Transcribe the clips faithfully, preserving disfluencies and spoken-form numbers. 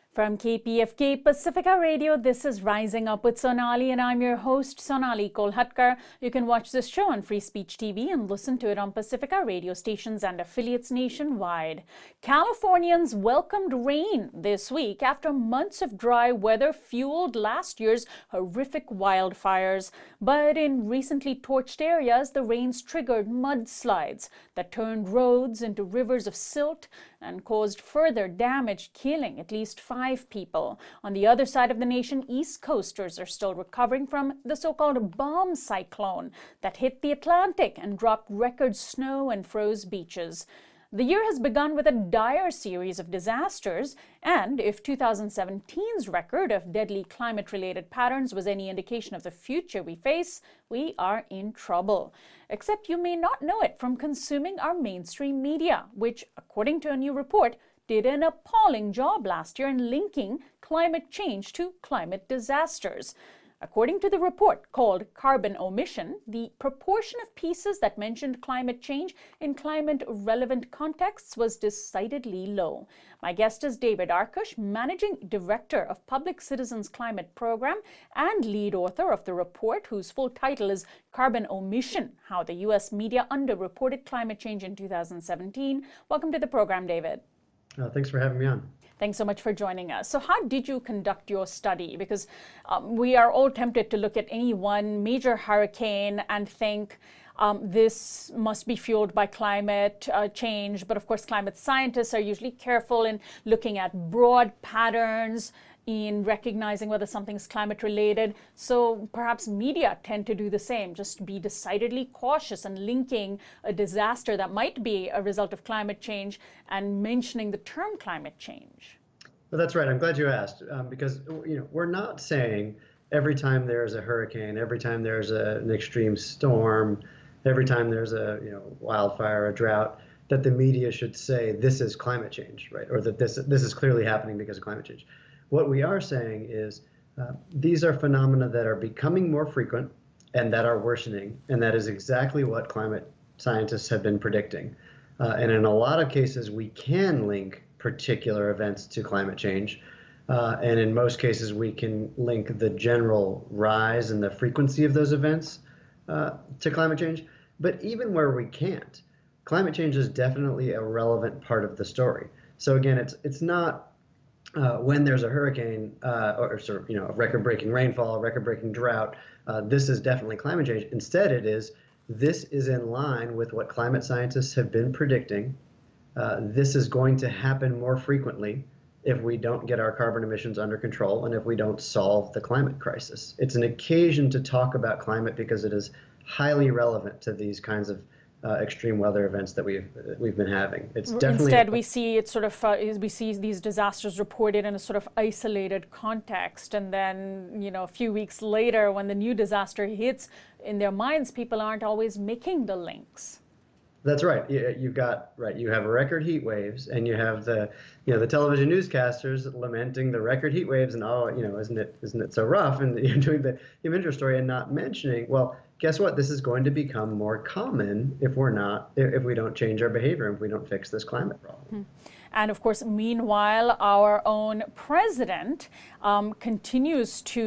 From K P F K Pacifica Radio, this is Rising Up with Sonali, and I'm your host, Sonali Kolhatkar. You can watch this show on Free Speech T V and listen to it on Pacifica radio stations and affiliates nationwide. Californians welcomed rain this week after months of dry weather fueled last year's horrific wildfires. But in recently torched areas, the rains triggered mudslides that turned roads into rivers of silt and caused further damage, killing at least five people. On the other side of the nation, East Coasters are still recovering from the so-called bomb cyclone that hit the Atlantic and dropped record snow and froze beaches. The year has begun with a dire series of disasters, and if two thousand seventeen's record of deadly climate-related patterns was any indication of the future we face, we are in trouble. Except you may not know it from consuming our mainstream media, which, according to a new report, did an appalling job last year in linking climate change to climate disasters. According to the report called Carbon Omission, the proportion of pieces that mentioned climate change in climate-relevant contexts was decidedly low. My guest is David Arkush, Managing Director of Public Citizens Climate Program and lead author of the report, whose full title is Carbon Omission: How the U S Media Underreported Climate Change in two thousand seventeen. Welcome to the program, David. Uh, thanks for having me on. Thanks so much for joining us. So how did you conduct your study? Because um, we are all tempted to look at any one major hurricane and think um, this must be fueled by climate uh, change. But of course, climate scientists are usually careful in looking at broad patterns, in recognizing whether something's climate related. So perhaps media tend to do the same, just be decidedly cautious and linking a disaster that might be a result of climate change and mentioning the term climate change. Well, that's right. I'm glad you asked, um, because you know we're not saying every time there's a hurricane, every time there's a, an extreme storm, every time there's a you know wildfire, a drought, that the media should say this is climate change, right? Or that this this is clearly happening because of climate change. What we are saying is uh, these are phenomena that are becoming more frequent and that are worsening, and that is exactly what climate scientists have been predicting. Uh, and in a lot of cases, we can link particular events to climate change. Uh, and in most cases, we can link the general rise in the frequency of those events uh, to climate change. But even where we can't, climate change is definitely a relevant part of the story. So again, it's it's not Uh, when there's a hurricane uh, or sort of, you know, a record-breaking rainfall, a record-breaking drought, uh, this is definitely climate change. Instead, it is, this is in line with what climate scientists have been predicting. Uh, this is going to happen more frequently if we don't get our carbon emissions under control and if we don't solve the climate crisis. It's an occasion to talk about climate because it is highly relevant to these kinds of Uh, extreme weather events that we've we've been having. It's definitely instead we see it sort of uh, we see these disasters reported in a sort of isolated context, and then you know a few weeks later when the new disaster hits, in their minds people aren't always making the links. That's right. You, you've got right. You have record heat waves, and you have the you know the television newscasters lamenting the record heat waves, and oh you know isn't it isn't it so rough? And you're doing the human interest story and not mentioning well. Guess what? This is going to become more common if we're not, if we don't change our behavior, if we don't fix this climate problem. Mm-hmm. And of course, meanwhile, our own president um, continues to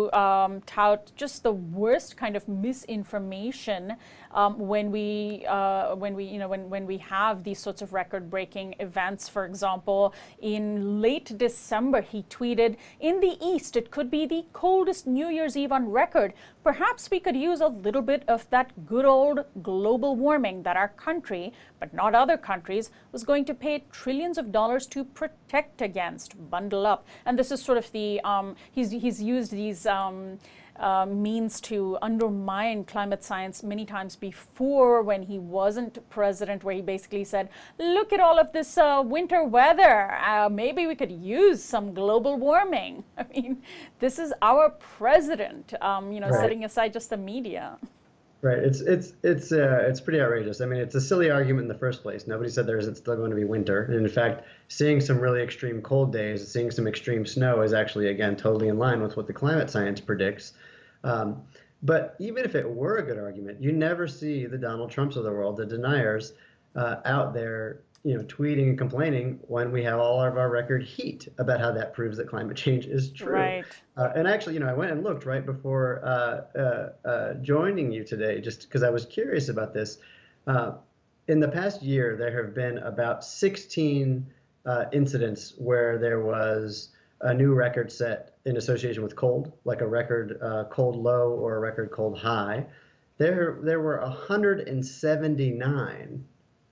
um, tout just the worst kind of misinformation um, when we, uh, when we, you know, when when we have these sorts of record-breaking events. For example, in late December, he tweeted, "In the East, it could be the coldest New Year's Eve on record. Perhaps we could use a little bit of that good old global warming that our country, but not other countries, was going to pay trillions of dollars to protect against. Bundle up." And this is sort of the, um, he's, he's used these um, uh, means to undermine climate science many times before when he wasn't president, where he basically said, look at all of this uh, winter weather. Uh, maybe we could use some global warming. I mean, this is our president, um, you know, right. setting aside just the media. Right. It's it's it's uh, it's pretty outrageous. I mean, it's a silly argument in the first place. Nobody said there isn't still going to be winter. And in fact, seeing some really extreme cold days, seeing some extreme snow is actually, again, totally in line with what the climate science predicts. Um, but even if it were a good argument, you never see the Donald Trumps of the world, the deniers, uh, out there you know, tweeting and complaining when we have all of our record heat about how that proves that climate change is true. Right. Uh, and actually, you know, I went and looked right before uh, uh, uh, joining you today, just because I was curious about this. Uh, in the past year, there have been about sixteen uh, incidents where there was a new record set in association with cold, like a record uh, cold low or a record cold high. There, there were one hundred seventy-nine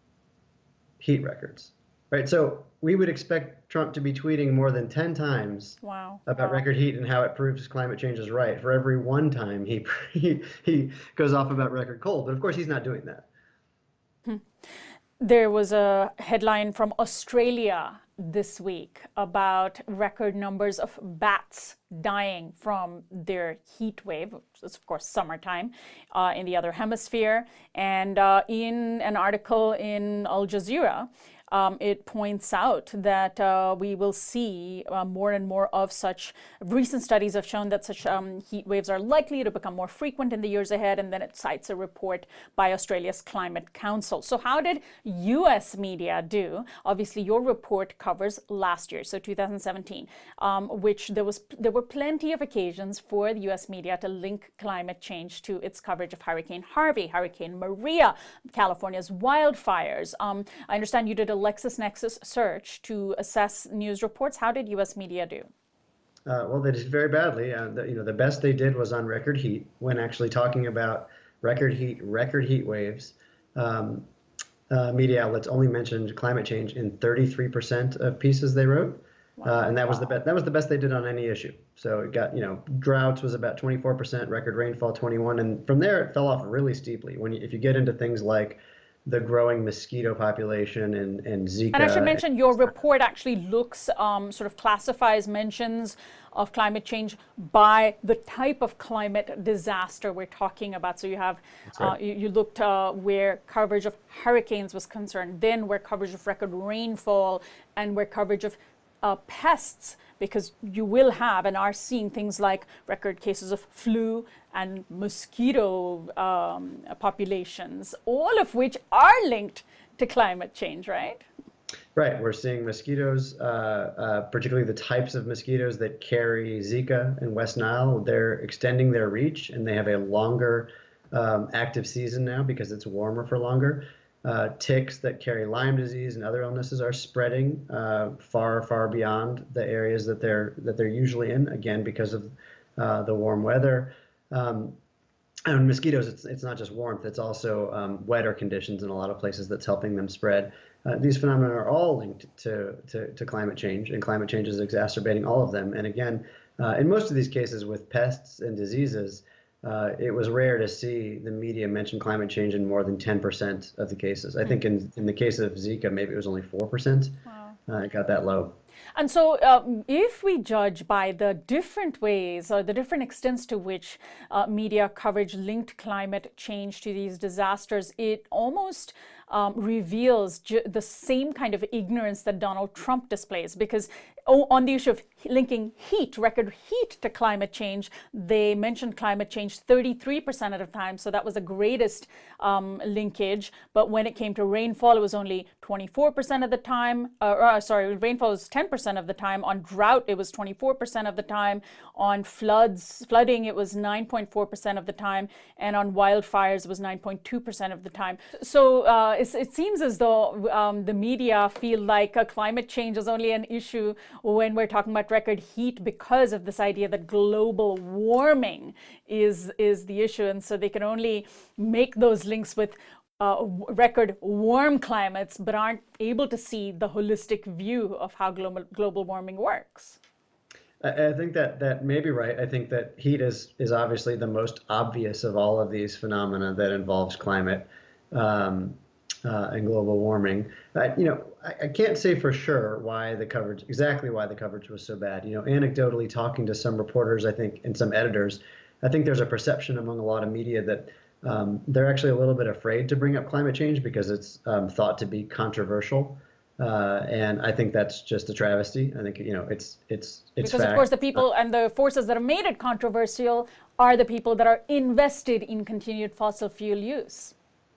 heat records, right? So we would expect Trump to be tweeting more than ten times Wow. about wow. record heat and how it proves climate change is right for every one time he, he, he goes off about record cold. But of course, he's not doing that. Hmm. There was a headline from Australia this week about record numbers of bats dying from their heat wave, which is of course summertime uh, in the other hemisphere. And uh, in an article in Al Jazeera, Um, it points out that uh, we will see uh, more and more of such. Recent studies have shown that such um, heat waves are likely to become more frequent in the years ahead, and then it cites a report by Australia's Climate Council. So how did U S media do? Obviously, your report covers last year, so two thousand seventeen, um, which there was there were plenty of occasions for the U S media to link climate change to its coverage of Hurricane Harvey, Hurricane Maria, California's wildfires. Um, I understand you did a LexisNexis search to assess news reports. How did U S media do? Uh, well, they did very badly. Uh, the, you know, the best they did was on record heat, when actually talking about record heat, record heat waves. Um, uh, media outlets only mentioned climate change in thirty-three percent of pieces they wrote, wow. uh, and that was the best. That was the best they did on any issue. So it got, you know, droughts was about twenty-four percent, record rainfall twenty-one, and from there it fell off really steeply. When you, if you get into things like the growing mosquito population and, and Zika. And I should mention your report actually looks, um, sort of classifies mentions of climate change by the type of climate disaster we're talking about. So you have, right. uh, you, you looked uh, where coverage of hurricanes was concerned, then where coverage of record rainfall, and where coverage of uh, pests, because you will have and are seeing things like record cases of flu and mosquito um, populations, all of which are linked to climate change, right? Right. We're seeing mosquitoes, uh, uh, particularly the types of mosquitoes that carry Zika and West Nile. They're extending their reach, and they have a longer um, active season now because it's warmer for longer. Uh, ticks that carry Lyme disease and other illnesses are spreading uh, far, far beyond the areas that they're that they're usually in. Again, because of uh, the warm weather. Um, and mosquitoes, it's it's not just warmth; it's also um, wetter conditions in a lot of places that's helping them spread. Uh, these phenomena are all linked to, to to climate change, and climate change is exacerbating all of them. And again, uh, in most of these cases with pests and diseases, Uh, it was rare to see the media mention climate change in more than ten percent of the cases. I think in, in the case of Zika, maybe it was only four percent. Wow. Uh, it got that low. And so uh, if we judge by the different ways or the different extents to which uh, media coverage linked climate change to these disasters, it almost um, reveals ju- the same kind of ignorance that Donald Trump displays. Because oh, on the issue of linking heat, record heat to climate change, they mentioned climate change thirty-three percent of the time. So that was the greatest um, linkage. But when it came to rainfall, it was only twenty-four percent of the time. Uh, uh, sorry, rainfall was ten percent of the time. On drought, it was twenty-four percent of the time. On floods, flooding, it was nine point four percent of the time. And on wildfires, it was nine point two percent of the time. So uh, it, it seems as though um, the media feel like uh, climate change is only an issue when we're talking about record heat because of this idea that global warming is, is the issue. And so they can only make those links with Uh, record warm climates, but aren't able to see the holistic view of how global global warming works. I, I think that that may be right. I think that heat is is obviously the most obvious of all of these phenomena that involves climate um, uh, and global warming. I, you know, I, I can't say for sure why the coverage, exactly why the coverage was so bad. You know, anecdotally talking to some reporters, I think, and some editors, I think there's a perception among a lot of media that Um, they're actually a little bit afraid to bring up climate change because it's um, thought to be controversial, uh, and I think that's just a travesty. I think you know it's it's it's because fact. Of course the people and the forces that have made it controversial are the people that are invested in continued fossil fuel use.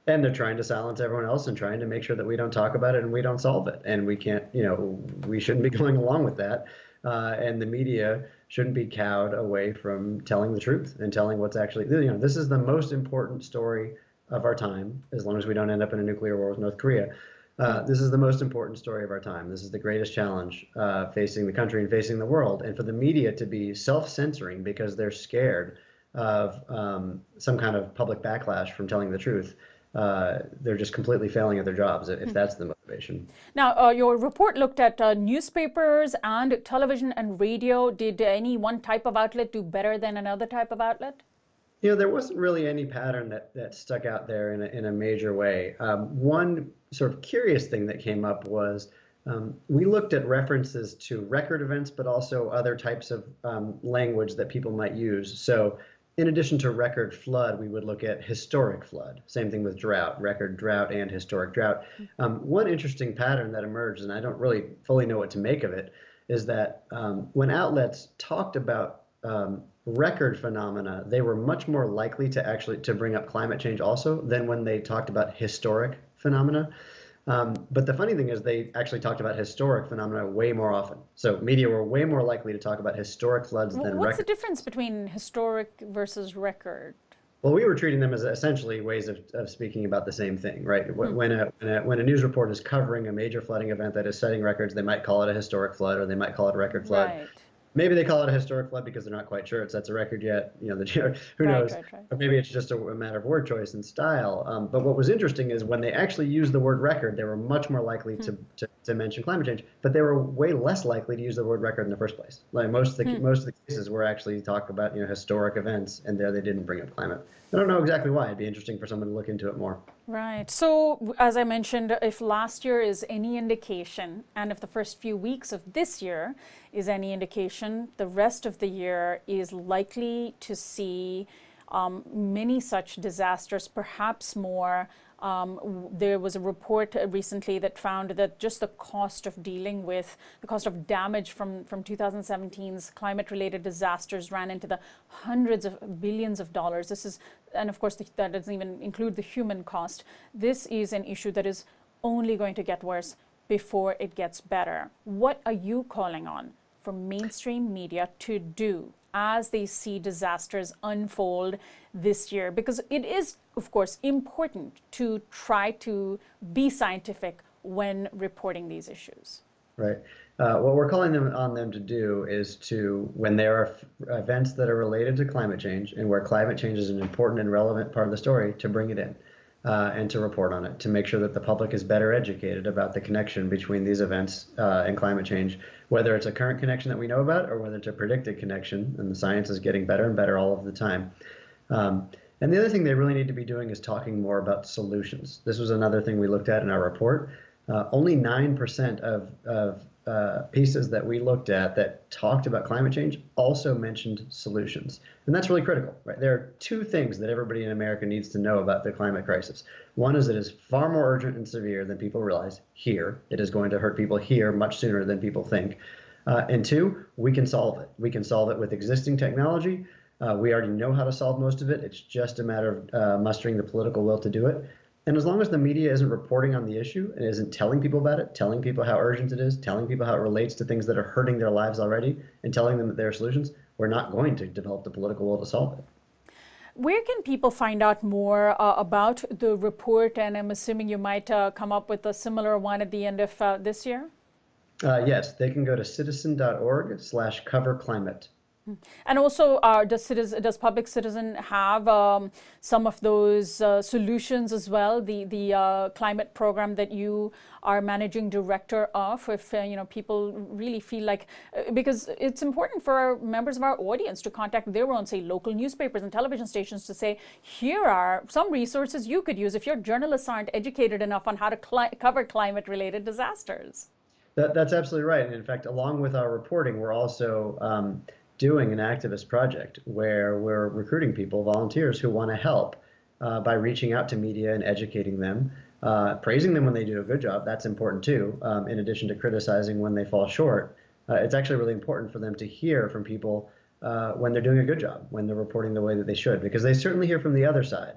And they're trying to silence everyone else and trying to make sure that we don't talk about it and we don't solve it. And we can't, you know, we shouldn't be going along with that. Uh, and the media shouldn't be cowed away from telling the truth and telling what's actually, you know, this is the most important story of our time, as long as we don't end up in a nuclear war with North Korea. Uh, this is the most important story of our time. This is the greatest challenge uh, facing the country and facing the world. And for the media to be self-censoring because they're scared of um, some kind of public backlash from telling the truth, uh, they're just completely failing at their jobs if mm-hmm. that's the motivation. Now, uh, your report looked at uh, newspapers and television and radio. Did any one type of outlet do better than another type of outlet? You know, there wasn't really any pattern that, that stuck out there in a, in a major way. Um, one sort of curious thing that came up was um, we looked at references to record events, but also other types of um, language that people might use. So in addition to record flood, we would look at historic flood. Same thing with drought, record drought and historic drought. Um, one interesting pattern that emerged, and I don't really fully know what to make of it, is that um, when outlets talked about um, record phenomena, they were much more likely to actually to bring up climate change also than when they talked about historic phenomena. Um, but the funny thing is they actually talked about historic phenomena way more often. So media were way more likely to talk about historic floods than record. What's the difference between historic versus record? Well, we were treating them as essentially ways of, of speaking about the same thing, right? Hmm. When, a, when, a, when a news report is covering a major flooding event that is setting records, they might call it a historic flood or they might call it a record flood. Right. Maybe they call it a historic flood because they're not quite sure it sets a record yet. You know, the, who right, knows? Right, right. Or maybe it's just a, a matter of word choice and style. Um, but what was interesting is when they actually used the word record, they were much more likely hmm. to, to, to mention climate change. But they were way less likely to use the word record in the first place. Like most of the hmm. most of the cases were actually talk about you know historic events, and there they didn't bring up climate. I don't know exactly why. It'd be interesting for someone to look into it more. Right. So, as I mentioned, if last year is any indication, and if the first few weeks of this year is any indication, the rest of the year is likely to see um, many such disasters, perhaps more. Um, there was a report recently that found that just the cost of dealing with, the cost of damage from, from twenty seventeen's climate-related disasters ran into the hundreds of billions of dollars. This is, and of course, the, that doesn't even include the human cost. This is an issue that is only going to get worse before it gets better. What are you calling on for mainstream media to do as they see disasters unfold this year? Because it is, of course, important to try to be scientific when reporting these issues. Right. Uh, what we're calling them on them to do is to, when there are f- events that are related to climate change and where climate change is an important and relevant part of the story, to bring it in uh, and to report on it, to make sure that the public is better educated about the connection between these events uh, and climate change, whether it's a current connection that we know about or whether it's a predicted connection, and the science is getting better and better all of the time. Um, and the other thing they really need to be doing is talking more about solutions. This was another thing we looked at in our report. Uh, only nine percent of, of uh, pieces that we looked at that talked about climate change also mentioned solutions. And that's really critical, right? There are two things that everybody in America needs to know about the climate crisis. One is it is far more urgent and severe than people realize here. It is going to hurt people here much sooner than people think. Uh, and two, we can solve it. We can solve it with existing technology. Uh, we already know how to solve most of it. It's just a matter of uh, mustering the political will to do it. And as long as the media isn't reporting on the issue and isn't telling people about it, telling people how urgent it is, telling people how it relates to things that are hurting their lives already, and telling them that there are solutions, we're not going to develop the political will to solve it. Where can people find out more uh, about the report? And I'm assuming you might uh, come up with a similar one at the end of uh, this year? Uh, yes, they can go to citizen.org slash cover climate. And also, uh, does, citizen, does Public Citizen have um, some of those uh, solutions as well? The the uh, climate program that you are managing director of, if uh, you know people really feel like, uh, because it's important for our members of our audience to contact their own, say, local newspapers and television stations to say, here are some resources you could use if your journalists aren't educated enough on how to cli- cover climate-related disasters. That, that's absolutely right. And in fact, along with our reporting, we're also um, doing an activist project where we're recruiting people, volunteers who want to help uh, by reaching out to media and educating them, uh, praising them when they do a good job. That's important too, um, in addition to criticizing when they fall short. Uh, it's actually really important for them to hear from people uh, when they're doing a good job, when they're reporting the way that they should, because they certainly hear from the other side.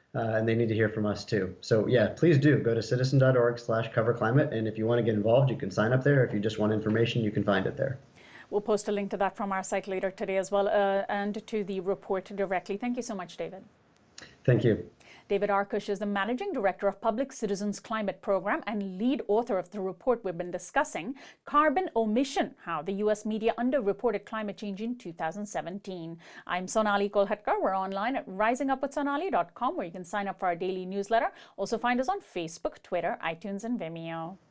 uh, and they need to hear from us too. So yeah, please do go to citizen.org slash cover climate. And if you want to get involved, you can sign up there. If you just want information, you can find it there. We'll post a link to that from our site later today as well, uh, and to the report directly. Thank you so much, David. Thank you. David Arkush is the Managing Director of Public Citizens Climate Program and lead author of the report we've been discussing, Carbon Omission, How the U S Media Underreported Climate Change in two thousand seventeen. I'm Sonali Kolhatkar. We're online at rising up with sonali dot com, where you can sign up for our daily newsletter. Also find us on Facebook, Twitter, iTunes, and Vimeo.